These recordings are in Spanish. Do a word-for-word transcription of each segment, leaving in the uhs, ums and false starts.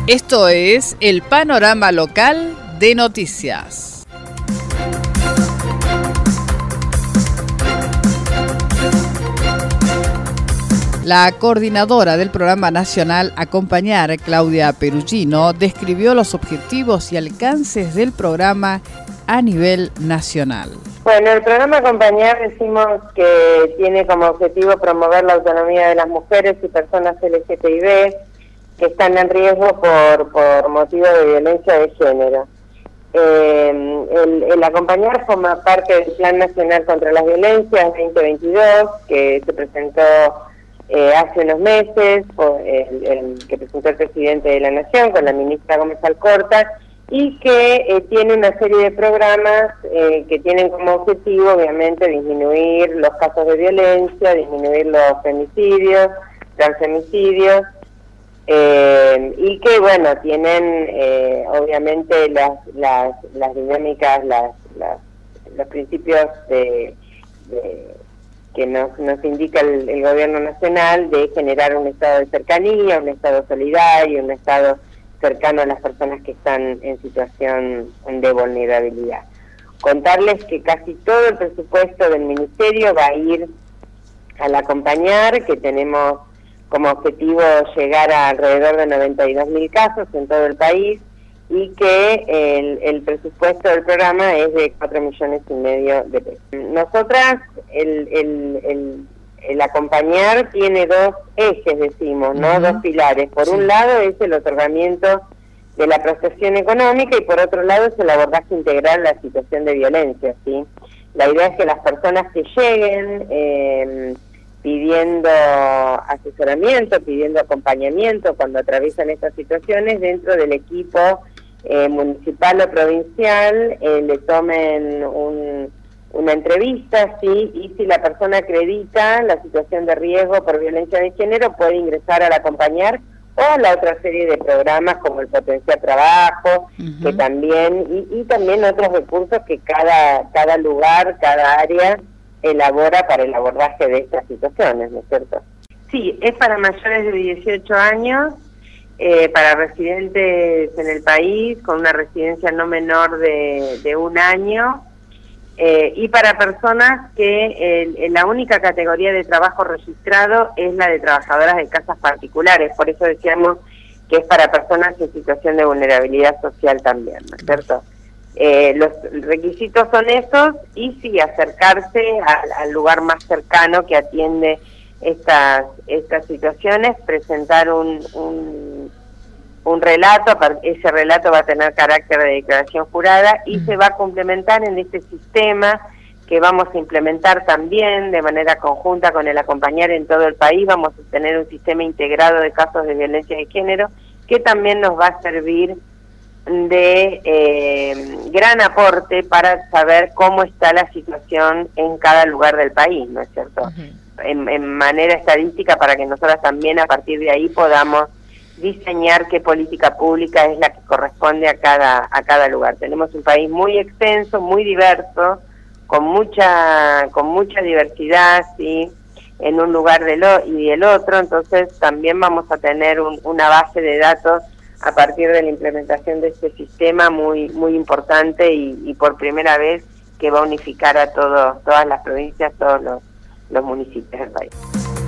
Esto es el panorama local de noticias. La coordinadora del Programa Nacional Acompañar, Claudia Perugino, describió los objetivos y alcances del programa a nivel nacional. Bueno, el programa Acompañar decimos que tiene como objetivo promover la autonomía de las mujeres y personas L G B T que están en riesgo por, por motivo de violencia de género. Eh, el, el Acompañar forma parte del Plan Nacional contra las Violencias veinte veintidós, que se presentó eh, hace unos meses, por el, el que presentó el presidente de la Nación con la ministra Gómez Alcorta, y que eh, tiene una serie de programas eh, que tienen como objetivo, obviamente, disminuir los casos de violencia, disminuir los femicidios, transfemicidios, eh, y que, bueno, tienen eh, obviamente las, las, las dinámicas, las, las, los principios de, de, que nos, nos indica el, el gobierno nacional de generar un estado de cercanía, un estado solidario, un estado cercano a las personas que están en situación de vulnerabilidad. Contarles que casi todo el presupuesto del Ministerio va a ir al Acompañar, que tenemos como objetivo llegar a alrededor de noventa y dos mil casos en todo el país, y que el, el presupuesto del programa es de cuatro millones y medio de pesos. Nosotras, el, el, el El Acompañar tiene dos ejes, decimos, ¿no? Uh-huh. Dos pilares. Por sí. un lado es el otorgamiento de la prestación económica y por otro lado es el abordaje integral de la situación de violencia, ¿sí? La idea es que las personas que lleguen eh, pidiendo asesoramiento, pidiendo acompañamiento cuando atraviesan estas situaciones, dentro del equipo eh, municipal o provincial eh, le tomen un... una entrevista, sí, y si la persona acredita la situación de riesgo por violencia de género, puede ingresar al Acompañar o a la otra serie de programas como el Potenciar Trabajo, uh-huh. que también, y, y también otros recursos que cada, cada lugar, cada área elabora para el abordaje de estas situaciones, ¿no es cierto? Sí, es para mayores de dieciocho años, eh, para residentes en el país, con una residencia no menor de, de un año, Eh, y para personas que eh, la única categoría de trabajo registrado es la de trabajadoras de casas particulares, por eso decíamos que es para personas en situación de vulnerabilidad social también, ¿no es cierto? Eh, los requisitos son esos, y sí, acercarse al, al lugar más cercano que atiende estas, estas situaciones, presentar un... un un relato, ese relato va a tener carácter de declaración jurada y se va a complementar en este sistema que vamos a implementar también de manera conjunta con el Acompañar en todo el país. Vamos a tener un sistema integrado de casos de violencia de género que también nos va a servir de eh, gran aporte para saber cómo está la situación en cada lugar del país, ¿no es cierto? Uh-huh. En, en manera estadística, para que nosotras también a partir de ahí podamos diseñar qué política pública es la que corresponde a cada a cada lugar. Tenemos un país muy extenso, muy diverso, con mucha con mucha diversidad, sí, en un lugar de lo, y el otro, entonces también vamos a tener un, una base de datos a partir de la implementación de este sistema muy muy importante y, y por primera vez que va a unificar a todos todas las provincias, todos los, los municipios del país.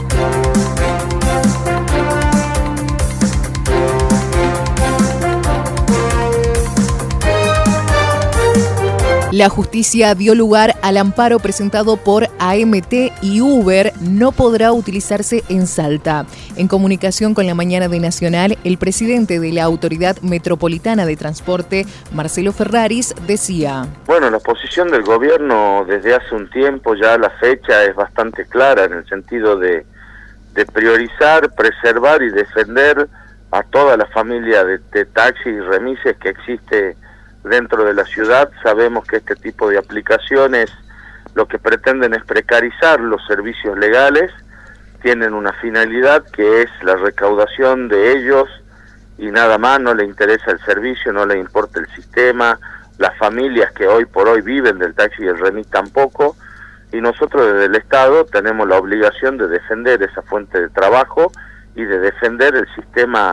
La justicia dio lugar al amparo presentado por A M T y Uber no podrá utilizarse en Salta. En comunicación con La Mañana de Nacional, el presidente de la Autoridad Metropolitana de Transporte, Marcelo Ferraris, decía: Bueno, la posición del gobierno desde hace un tiempo, ya la fecha es bastante clara en el sentido de, de priorizar, preservar y defender a toda la familia de, de taxis y remises que existe dentro de la ciudad. Sabemos que este tipo de aplicaciones lo que pretenden es precarizar los servicios legales, tienen una finalidad que es la recaudación de ellos y nada más, no le interesa el servicio, no le importa el sistema, las familias que hoy por hoy viven del taxi y el remis tampoco, y nosotros desde el Estado tenemos la obligación de defender esa fuente de trabajo y de defender el sistema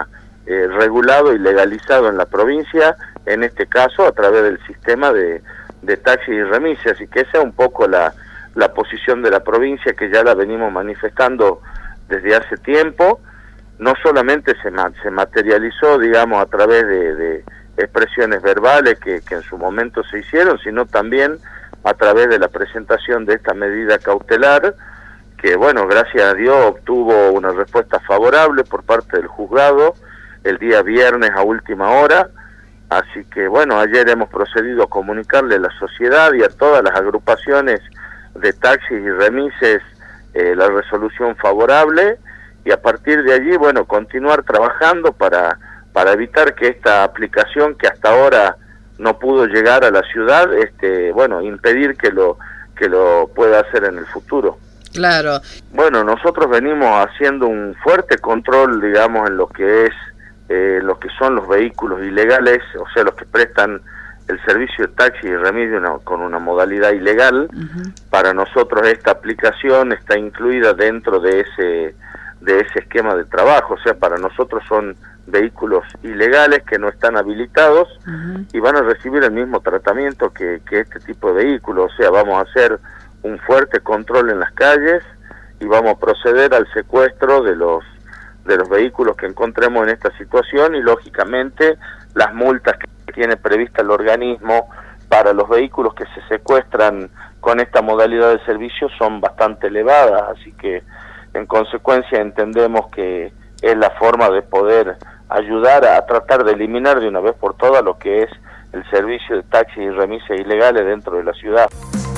eh, regulado y legalizado en la provincia, en este caso a través del sistema de, de taxis y remises. Así que esa es un poco la, la posición de la provincia, que ya la venimos manifestando desde hace tiempo. No solamente se, ma se materializó, digamos, a través de, de expresiones verbales que, que en su momento se hicieron, sino también a través de la presentación de esta medida cautelar, que, bueno, gracias a Dios obtuvo una respuesta favorable por parte del juzgado el día viernes a última hora. Así que, bueno, ayer hemos procedido a comunicarle a la sociedad y a todas las agrupaciones de taxis y remises eh, la resolución favorable, y a partir de allí, bueno, continuar trabajando para, para evitar que esta aplicación, que hasta ahora no pudo llegar a la ciudad, este, bueno, impedir que lo, que lo pueda hacer en el futuro. Claro. Bueno, nosotros venimos haciendo un fuerte control, digamos, en lo que es, eh, lo que son los vehículos ilegales, o sea, los que prestan el servicio de taxi y remis de una, con una modalidad ilegal. Uh-huh. Para nosotros esta aplicación está incluida dentro de ese de ese esquema de trabajo, o sea, para nosotros son vehículos ilegales que no están habilitados. Uh-huh. Y van a recibir el mismo tratamiento que, que este tipo de vehículos, o sea, vamos a hacer un fuerte control en las calles y vamos a proceder al secuestro de los de los vehículos que encontremos en esta situación, y lógicamente las multas que tiene prevista el organismo para los vehículos que se secuestran con esta modalidad de servicio son bastante elevadas, así que en consecuencia entendemos que es la forma de poder ayudar a, a tratar de eliminar de una vez por todas lo que es el servicio de taxis y remises ilegales dentro de la ciudad.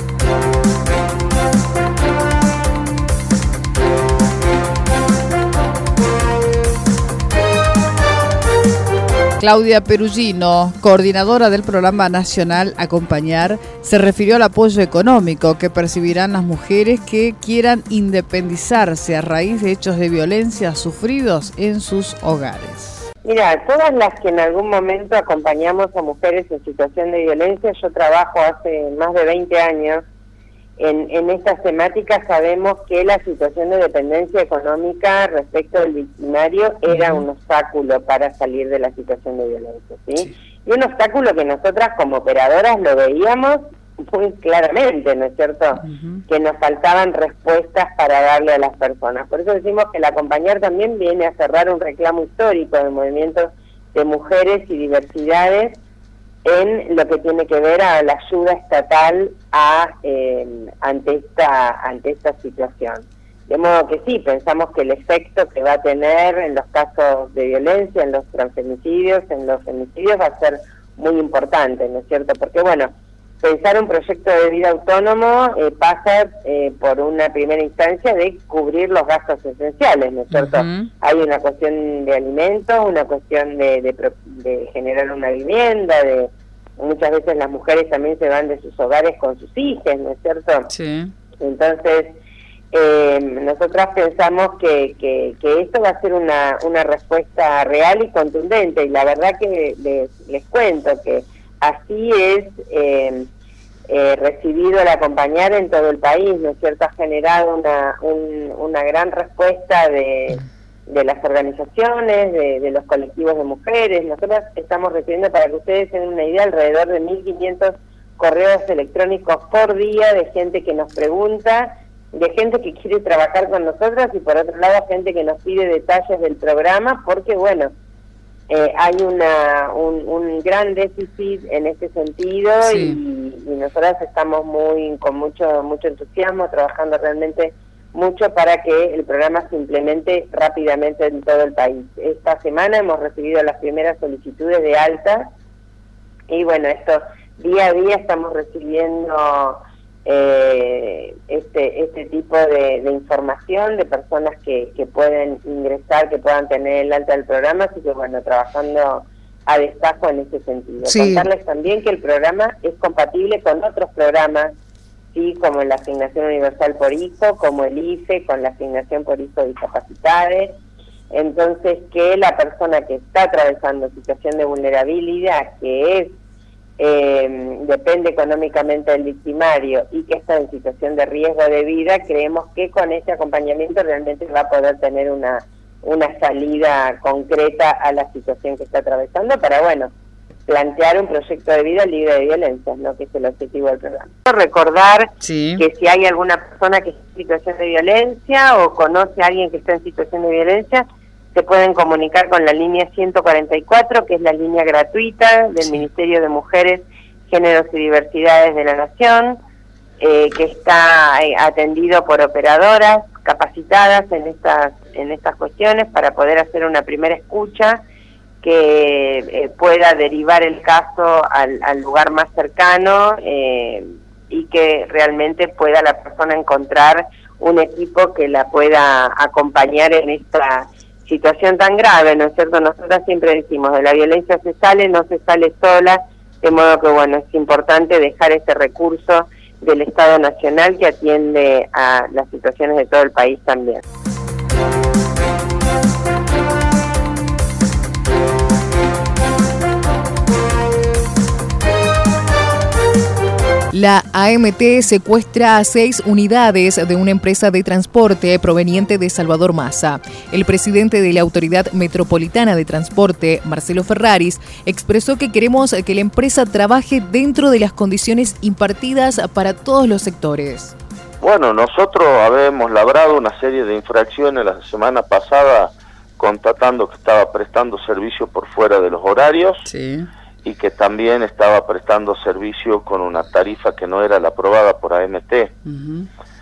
Claudia Perugino, coordinadora del programa nacional Acompañar, se refirió al apoyo económico que percibirán las mujeres que quieran independizarse a raíz de hechos de violencia sufridos en sus hogares. Mira, todas las que en algún momento acompañamos a mujeres en situación de violencia, yo trabajo hace más de veinte años en, en estas temáticas, sabemos que la situación de dependencia económica respecto del victimario era un obstáculo para salir de la situación de violencia, ¿sí? Sí. Y un obstáculo que nosotras como operadoras lo veíamos muy claramente, ¿no es cierto? Uh-huh. Que nos faltaban respuestas para darle a las personas. Por eso decimos que el Acompañar también viene a cerrar un reclamo histórico de movimientos de mujeres y diversidades en lo que tiene que ver a la ayuda estatal a eh, ante esta ante esta situación. De modo que sí, pensamos que el efecto que va a tener en los casos de violencia, en los transfemicidios, en los femicidios, va a ser muy importante, ¿no es cierto? Porque, bueno, pensar un proyecto de vida autónomo eh, pasa eh, por una primera instancia de cubrir los gastos esenciales, ¿no es cierto? Uh-huh. Hay una cuestión de alimentos, una cuestión de, de, de generar una vivienda, de muchas veces las mujeres también se van de sus hogares con sus hijos, ¿no es cierto? Sí. Entonces, eh, nosotras pensamos que, que, que esto va a ser una, una respuesta real y contundente, y la verdad que les, les cuento que así es eh, eh, recibido el Acompañar en todo el país, ¿no es cierto? Ha generado una, un, una gran respuesta de, de las organizaciones, de, de los colectivos de mujeres. Nosotros estamos recibiendo, para que ustedes tengan una idea, alrededor de mil quinientos correos electrónicos por día de gente que nos pregunta, de gente que quiere trabajar con nosotros, y por otro lado gente que nos pide detalles del programa, porque bueno, Eh, hay una un, un gran déficit en este sentido. Sí. y, y nosotras estamos muy con mucho mucho entusiasmo trabajando realmente mucho para que el programa se implemente rápidamente en todo el país. Esta semana hemos recibido las primeras solicitudes de alta, y bueno, esto día a día estamos recibiendo eh, este este tipo de, de información de personas que, que pueden ingresar, que puedan tener el alta del programa, así que bueno, trabajando a destajo en ese sentido. Sí. Contarles también que el programa es compatible con otros programas, sí, como la Asignación Universal por Hijo, como el I F E, con la Asignación por Hijo de Discapacidades. Entonces, que la persona que está atravesando situación de vulnerabilidad, que es Eh, depende económicamente del victimario y que está en situación de riesgo de vida, creemos que con este acompañamiento realmente va a poder tener una una salida concreta a la situación que está atravesando para, bueno, plantear un proyecto de vida libre de violencias, ¿no? Que es el objetivo del programa. Recordar sí. que si hay alguna persona que está en situación de violencia o conoce a alguien que está en situación de violencia, se pueden comunicar con la línea ciento cuarenta y cuatro, que es la línea gratuita del sí. Ministerio de Mujeres, Géneros y Diversidades de la Nación, eh, que está eh, atendido por operadoras capacitadas en estas en estas cuestiones para poder hacer una primera escucha que eh, pueda derivar el caso al, al lugar más cercano eh, y que realmente pueda la persona encontrar un equipo que la pueda acompañar en esta situación tan grave, ¿no es cierto? Nosotros siempre decimos, de la violencia se sale, no se sale sola, de modo que, bueno, es importante dejar ese recurso del Estado Nacional que atiende a las situaciones de todo el país también. La A M T secuestra a seis unidades de una empresa de transporte proveniente de Salvador Massa. El presidente de la Autoridad Metropolitana de Transporte, Marcelo Ferraris, expresó que queremos que la empresa trabaje dentro de las condiciones impartidas para todos los sectores. Bueno, nosotros habíamos labrado una serie de infracciones la semana pasada constatando que estaba prestando servicio por fuera de los horarios. Sí. Y que también estaba prestando servicio con una tarifa que no era la aprobada por A M T. Uh-huh.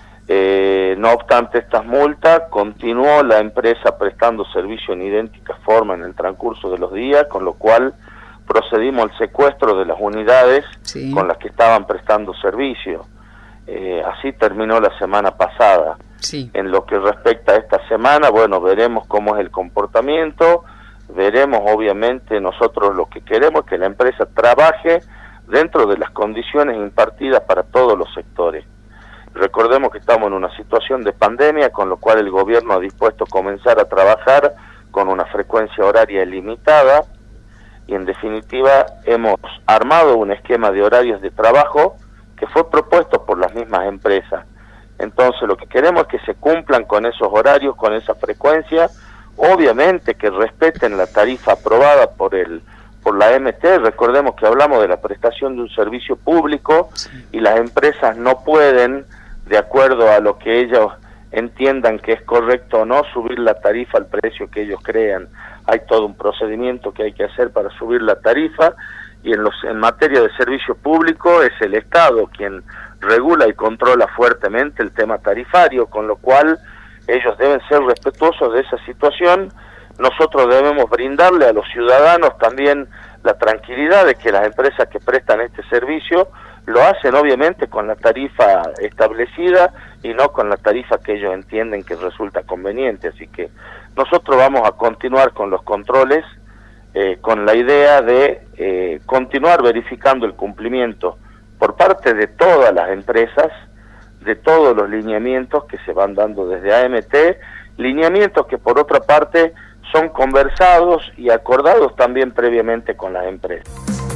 Eh, no obstante estas multas, continuó la empresa prestando servicio en idéntica forma en el transcurso de los días, con lo cual procedimos al secuestro de las unidades sí. con las que estaban prestando servicio. Eh, así terminó la semana pasada. Sí. En lo que respecta a esta semana, bueno, veremos cómo es el comportamiento. Veremos, obviamente, nosotros lo que queremos es que la empresa trabaje dentro de las condiciones impartidas para todos los sectores. Recordemos que estamos en una situación de pandemia, con lo cual el gobierno ha dispuesto a comenzar a trabajar con una frecuencia horaria ilimitada y, en definitiva, hemos armado un esquema de horarios de trabajo que fue propuesto por las mismas empresas. Entonces, lo que queremos es que se cumplan con esos horarios, con esa frecuencia. Obviamente que respeten la tarifa aprobada por el por la A M T. Recordemos que hablamos de la prestación de un servicio público sí. y las empresas no pueden, de acuerdo a lo que ellos entiendan que es correcto o no, subir la tarifa al precio que ellos crean. Hay todo un procedimiento que hay que hacer para subir la tarifa y en los en materia de servicio público es el Estado quien regula y controla fuertemente el tema tarifario, con lo cual ellos deben ser respetuosos de esa situación. Nosotros debemos brindarle a los ciudadanos también la tranquilidad de que las empresas que prestan este servicio lo hacen obviamente con la tarifa establecida y no con la tarifa que ellos entienden que resulta conveniente. Así que nosotros vamos a continuar con los controles eh, con la idea de eh, continuar verificando el cumplimiento por parte de todas las empresas de todos los lineamientos que se van dando desde A M T, lineamientos que por otra parte son conversados y acordados también previamente con las empresas.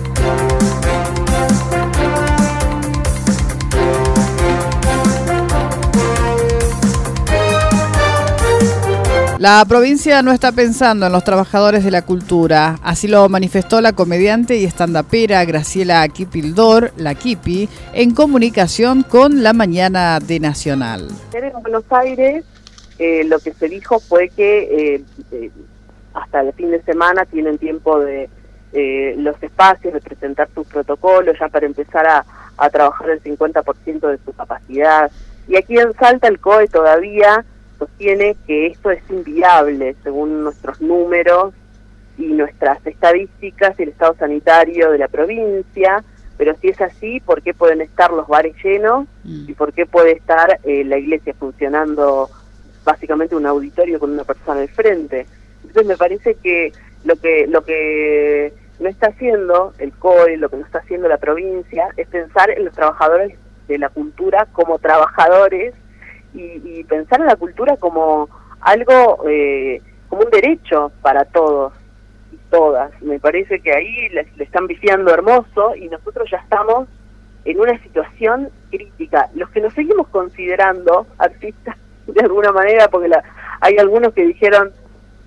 La provincia no está pensando en los trabajadores de la cultura, así lo manifestó la comediante y estandapera Graciela Kipildor, la Kipi, en comunicación con La Mañana de Nacional. En Buenos Aires eh, lo que se dijo fue que eh, eh, hasta el fin de semana tienen tiempo de eh, los espacios, de presentar sus protocolos, ya para empezar a, a trabajar el cincuenta por ciento de su capacidad. Y aquí en Salta el C O E todavía sostiene que esto es inviable según nuestros números y nuestras estadísticas y el estado sanitario de la provincia, pero si es así, ¿por qué pueden estar los bares llenos? ¿Y por qué puede estar eh, la iglesia funcionando básicamente un auditorio con una persona al frente? Entonces me parece que lo que lo que no está haciendo el C O E, lo que no está haciendo la provincia, es pensar en los trabajadores de la cultura como trabajadores Y, y pensar en la cultura como algo, eh, como un derecho para todos y todas. Me parece que ahí le, le están viciando hermoso y nosotros ya estamos en una situación crítica. Los que nos seguimos considerando artistas de alguna manera, porque la, hay algunos que dijeron,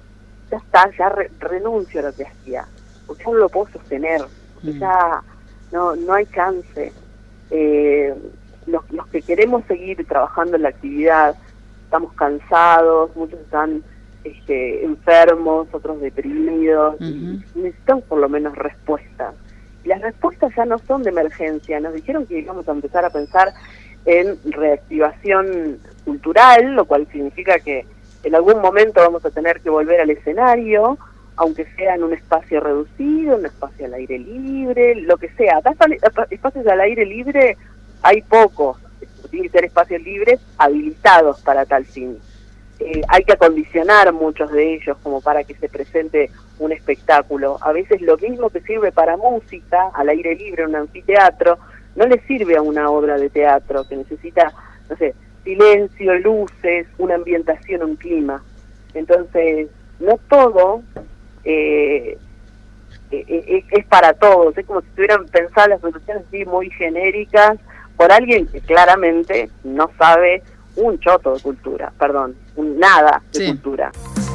ya está, ya re, renuncio a lo que hacía, porque ya no lo puedo sostener, porque mm. ya no, no hay chance. Eh, los, los que queremos seguir trabajando en la actividad, estamos cansados, muchos están este, enfermos, otros deprimidos, uh-huh. y necesitamos por lo menos respuestas. Y las respuestas ya no son de emergencia, nos dijeron que íbamos a empezar a pensar en reactivación cultural, lo cual significa que en algún momento vamos a tener que volver al escenario, aunque sea en un espacio reducido, un espacio al aire libre, lo que sea. Acá espacios al aire libre hay pocos, tienen que ser espacios libres habilitados para tal fin. Eh, hay que acondicionar muchos de ellos como para que se presente un espectáculo. A veces lo mismo que sirve para música, al aire libre, un anfiteatro, no le sirve a una obra de teatro que necesita, no sé, silencio, luces, una ambientación, un clima. Entonces, no todo eh, eh, es para todos. Es como si estuvieran pensadas las soluciones así muy genéricas por alguien que claramente no sabe un choto de cultura, perdón, un nada de sí. cultura.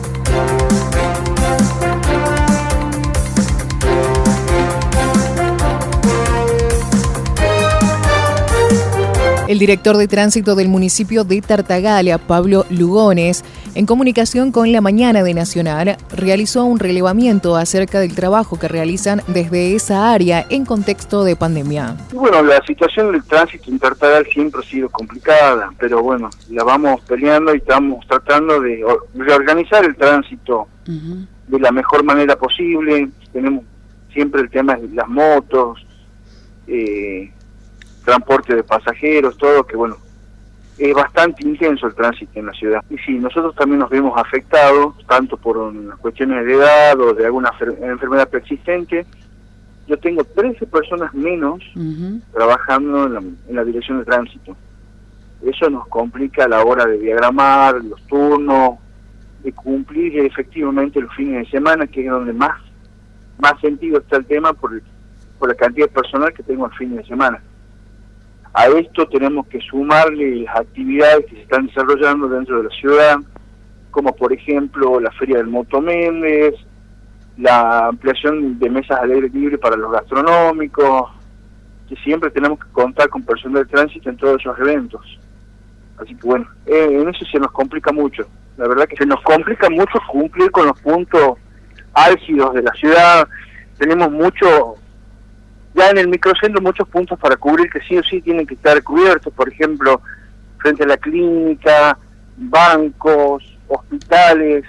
El director de tránsito del municipio de Tartaglia, Pablo Lugones, en comunicación con La Mañana de Nacional, realizó un relevamiento acerca del trabajo que realizan desde esa área en contexto de pandemia. Bueno, la situación del tránsito en Tartaglia siempre ha sido complicada, pero bueno, la vamos peleando y estamos tratando de reorganizar el tránsito uh-huh. de la mejor manera posible. Tenemos siempre el tema de las motos, eh, transporte de pasajeros, todo, que bueno, es bastante intenso el tránsito en la ciudad. Y sí, nosotros también nos vemos afectados, tanto por cuestiones de edad o de alguna enfermedad persistente. Yo tengo trece personas menos uh-huh. trabajando en la, en la dirección de tránsito. Eso nos complica a la hora de diagramar los turnos, de cumplir efectivamente los fines de semana, que es donde más, más sentido está el tema por, el, por la cantidad de personal que tengo al fin de semana. A esto tenemos que sumarle las actividades que se están desarrollando dentro de la ciudad, como por ejemplo la Feria del Moto Méndez, la ampliación de mesas al aire libre para los gastronómicos, que siempre tenemos que contar con personal de tránsito en todos esos eventos. Así que bueno, eh, en eso se nos complica mucho. La verdad que se nos complica mucho cumplir con los puntos álgidos de la ciudad. Tenemos mucho... Ya en el microcentro muchos puntos para cubrir que sí o sí tienen que estar cubiertos, por ejemplo, frente a la clínica, bancos, hospitales,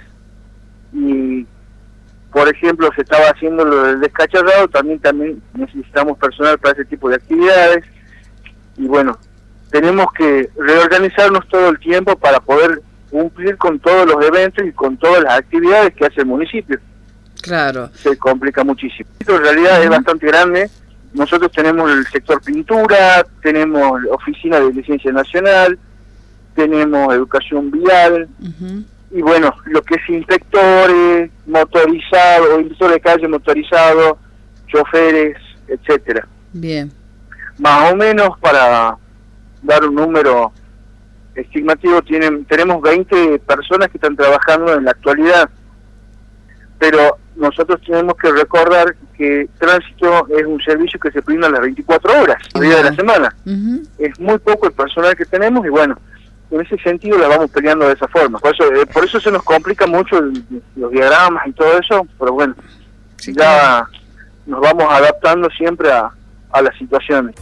y por ejemplo se estaba haciendo lo del descacharrado, también, también necesitamos personal para ese tipo de actividades, y bueno, tenemos que reorganizarnos todo el tiempo para poder cumplir con todos los eventos y con todas las actividades que hace el municipio. Claro. Se complica muchísimo. Esto en realidad uh-huh. es bastante grande. Nosotros tenemos el sector pintura, tenemos oficina de licencia nacional, tenemos educación vial, uh-huh. y bueno, lo que es inspectores, motorizados, inspectores de calle motorizados, choferes, etcétera. Bien. Más o menos, para dar un número estimativo, tienen, tenemos veinte personas que están trabajando en la actualidad, pero nosotros tenemos que recordar que tránsito es un servicio que se brinda las veinticuatro horas, los días de la semana. Uh-huh. Es muy poco el personal que tenemos y bueno, en ese sentido la vamos peleando de esa forma. Por eso, eh, por eso se nos complica mucho el, los diagramas y todo eso, pero bueno, sí, ya claro. nos vamos adaptando siempre a, a las situaciones.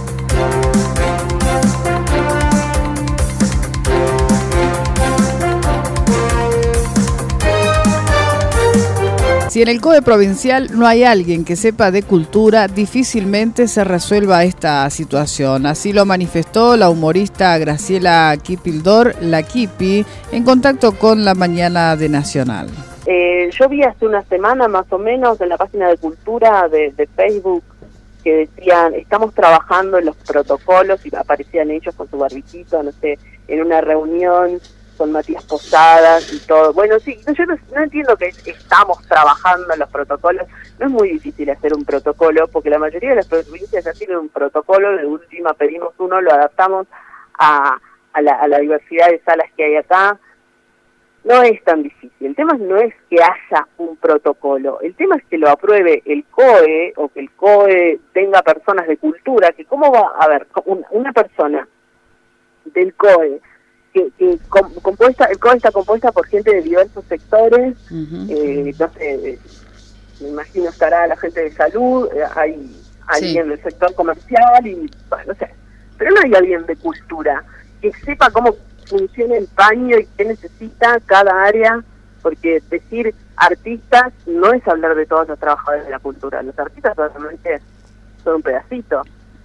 Si en el C O E provincial no hay alguien que sepa de cultura, difícilmente se resuelva esta situación. Así lo manifestó la humorista Graciela Kipildor, la Kipi, en contacto con La Mañana de Nacional. Eh, yo vi hace una semana más o menos en la página de cultura de, de Facebook que decían, estamos trabajando en los protocolos, y aparecían ellos con su barbiquito, no sé, en una reunión con Matías Posadas y todo. Bueno, sí, yo no, no entiendo que estamos trabajando en los protocolos. No es muy difícil hacer un protocolo, porque la mayoría de las provincias ya tienen un protocolo. De última pedimos uno, lo adaptamos a, a, la, a la diversidad de salas que hay acá. no es tan difícil. El tema no es que haya un protocolo, el tema es que lo apruebe el C O E o que el C O E tenga personas de cultura, que cómo va a ver una persona del C O E que, que compuesta, el C O E está compuesta por gente de diversos sectores, uh-huh. eh, no sé, me imagino estará la gente de salud, eh, hay alguien sí. del sector comercial y bueno, no sé, pero no hay alguien de cultura que sepa cómo funciona el paño y qué necesita cada área, porque decir artistas no es hablar de todos los trabajadores de la cultura, los artistas solamente son un pedacito,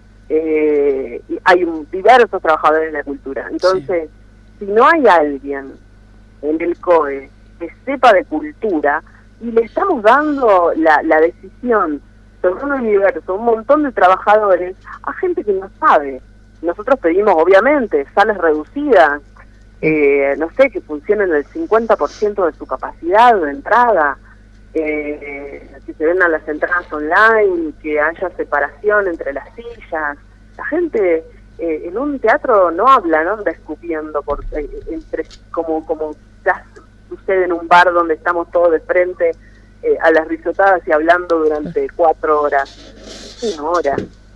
eh, y hay un, diversos trabajadores de la cultura, entonces sí. si no hay alguien en el C O E que sepa de cultura y le estamos dando la, la decisión sobre un universo, un montón de trabajadores, a gente que no sabe. Nosotros pedimos, obviamente, salas reducidas, eh, no sé, que funcionen el cincuenta por ciento de su capacidad de entrada, eh, que se vendan las entradas online, que haya separación entre las sillas. La gente eh, en un teatro no habla, no anda escupiendo por, eh, entre, como, como ya sucede en un bar donde estamos todos de frente eh, a las risotadas y hablando durante cuatro horas, una hora.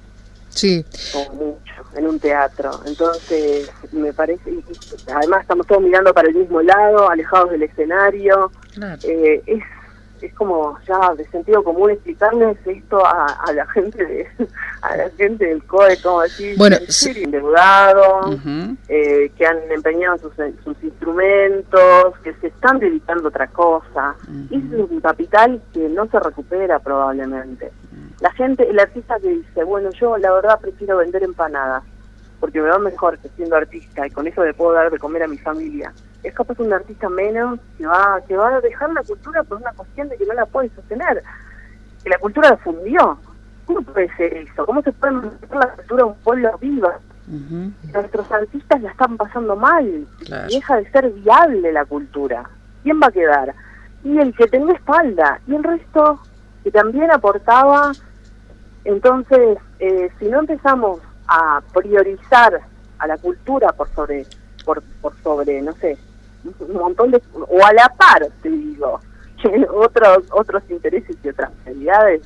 Sí. O mucho, en un teatro. Entonces, me parece, y, y además estamos todos mirando para el mismo lado, alejados del escenario. Claro. Eh, es es como ya de sentido común explicarles esto a, a la gente de, a la gente del C O E, como decir, bueno, sí. endeudados, uh-huh. eh, que han empeñado sus, sus instrumentos, que se están dedicando a otra cosa. Uh-huh. Y es un capital que no se recupera probablemente. Uh-huh. La gente, el artista que dice, bueno, yo la verdad prefiero vender empanadas, porque me va mejor que siendo artista y con eso le puedo dar de comer a mi familia. Es capaz un artista menos que va que va a dejar la cultura por una cuestión de que no la puede sostener, que la cultura la fundió. ¿Cómo puede ser eso? ¿Cómo se puede mantener la cultura de un pueblo viva? Uh-huh. Nuestros artistas la están pasando mal, claro. Y deja de ser viable la cultura. ¿Quién va a quedar? Y el que tenía espalda, y el resto que también aportaba. Entonces, eh, si no empezamos a priorizar a la cultura por sobre, por, por sobre, no sé, un montón de, o a la par, te digo, otros otros intereses y otras prioridades,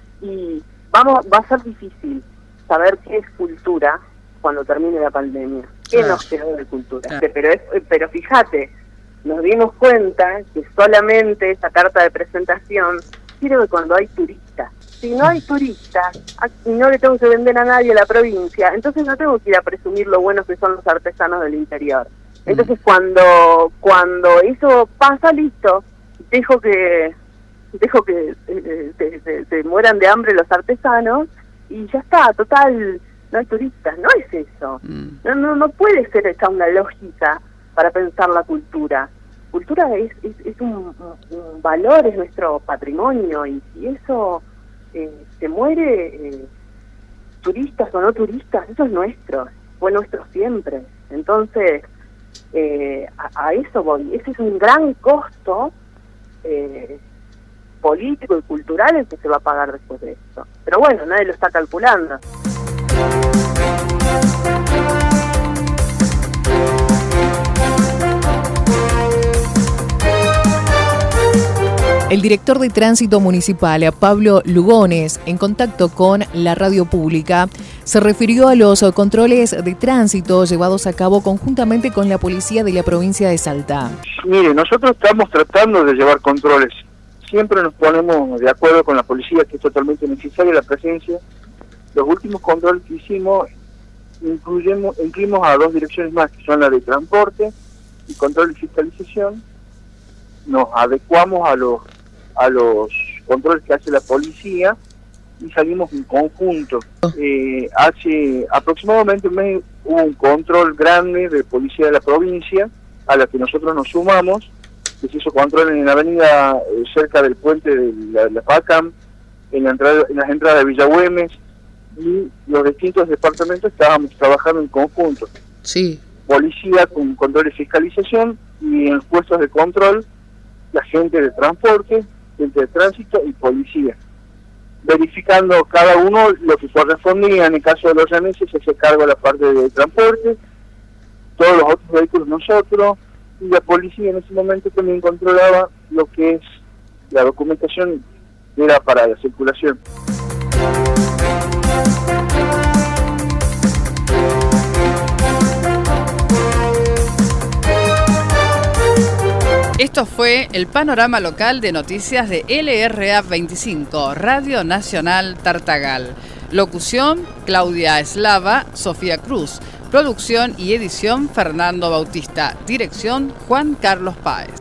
y vamos va a ser difícil saber qué es cultura cuando termine la pandemia, qué claro. nos quedó de cultura. Claro. Pero es, pero fíjate, nos dimos cuenta que solamente esa carta de presentación sirve cuando hay turistas. Si no hay turistas y no le tengo que vender a nadie a la provincia, entonces no tengo que ir a presumir lo buenos que son los artesanos del interior. Entonces mm. cuando cuando eso pasa, listo, dejo que dejo que eh, se, se, se mueran de hambre los artesanos y ya está, total, no hay turistas. No es eso. Mm. No, no no puede ser esa una lógica para pensar la cultura. Cultura es, es, es un, un valor, es nuestro patrimonio, y si eso eh, se muere, eh, turistas o no turistas, eso es nuestro, fue nuestro siempre. Entonces, eh, a, a eso voy. Ese es un gran costo eh, político y cultural el que se va a pagar después de esto. Pero bueno, nadie lo está calculando. El director de Tránsito Municipal, Pablo Lugones, en contacto con la radio pública, se refirió a los controles de tránsito llevados a cabo conjuntamente con la policía de la provincia de Salta. Mire, nosotros estamos tratando de llevar controles. Siempre nos ponemos de acuerdo con la policía, que es totalmente necesaria la presencia. Los últimos controles que hicimos incluyemos, incluimos a dos direcciones más, que son la de transporte y control y fiscalización. Nos adecuamos a los a los controles que hace la policía y salimos en conjunto. Eh, hace aproximadamente un mes hubo un control grande de policía de la provincia, a la que nosotros nos sumamos, que se hizo control en la avenida eh, cerca del puente de la, la PACAM, en, la entrada, en las entradas de Villa Güemes, y los distintos departamentos estábamos trabajando en conjunto. Sí. Policía con control y fiscalización, y en los puestos de control la gente de transporte, gente de tránsito y policía, verificando cada uno lo que correspondía. En el caso de los remeses se hace cargo de la parte de transporte, todos los otros vehículos nosotros, y la policía en ese momento también controlaba lo que es la documentación era para la circulación. Esto fue el panorama local de noticias de L R A veinticinco, Radio Nacional Tartagal. Locución, Claudia Eslava, Sofía Cruz. Producción y edición, Fernando Bautista. Dirección, Juan Carlos Páez.